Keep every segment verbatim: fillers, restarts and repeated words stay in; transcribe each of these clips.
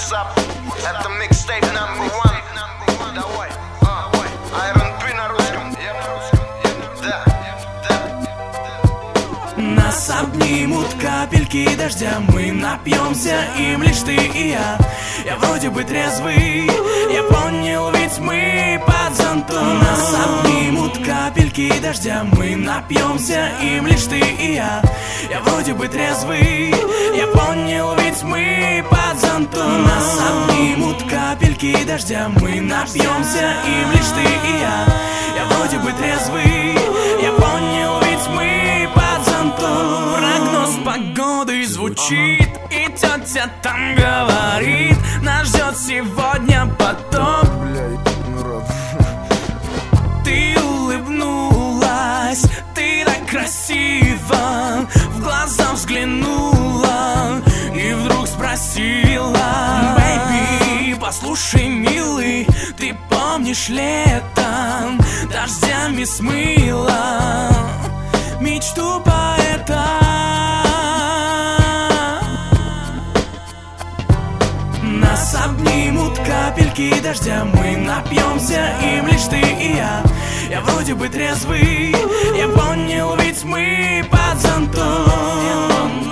WhatsApp. Это микстейп номер один. Давай, Iron P на русском. Да, да. Нас обнимут капельки дождя, мы напьемся им лишь ты и я. Я вроде бы трезвый, я понял, ведь мы под зонтом. Нас обнимут капельки дождя, мы напьемся им лишь ты и я. Я вроде бы трезвый, я понял, ведь мы под зонтом. Нас обнимут капельки дождя, мы напьемся им лишь ты и я. Я вроде бы трезвый, я понял, ведь мы под зонтом. Прогноз погоды звучит, и тетя там говорит: нас ждет сегодня потоп. Ты улыбнулась, ты так красиво в глаза взглянула и вдруг спросила: бэйби, послушай, милый, ты помнишь летом дождями смыла мечту поэта? Нас обнимут капельки дождя, мы напьемся им лишь ты и я. Я вроде бы трезвый, я понял, ведь мы под зонтом.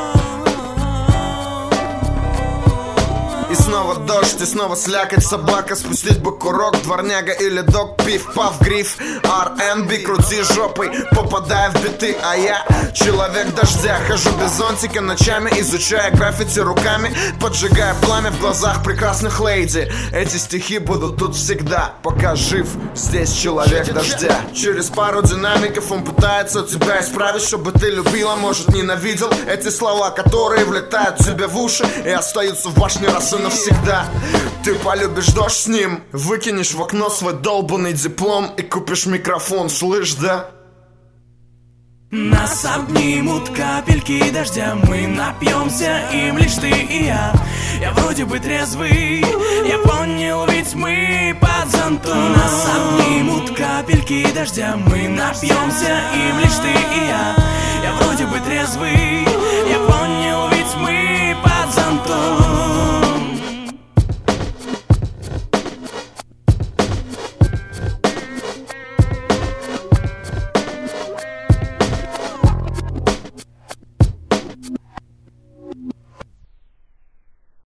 И снова дождь, и снова слякоть, собака, спустить бы курок, дворняга или дог, пив, пав, гриф, ар энд би, крути жопой, попадая в биты. А я человек дождя, хожу без зонтика ночами, изучая граффити руками, поджигая пламя в глазах прекрасных лейди. Эти стихи будут тут всегда, пока жив здесь человек дождя. Через пару динамиков он пытается тебя исправить, чтобы ты любила, может ненавидел. Эти слова, которые влетают тебе в уши и остаются в башне раз и навсегда. Ты полюбишь дождь с ним, выкинешь в окно свой долбанный диплом и купишь микрофон, слышь, да? Нас обнимут капельки дождя, мы напьемся им лишь ты и я. Я вроде бы трезвый, я понял, ведь мы под зонтом. Нас обнимут капельки дождя, мы напьемся им лишь ты и я. Я вроде бы трезвый, я понял, ведь мы под зонтом.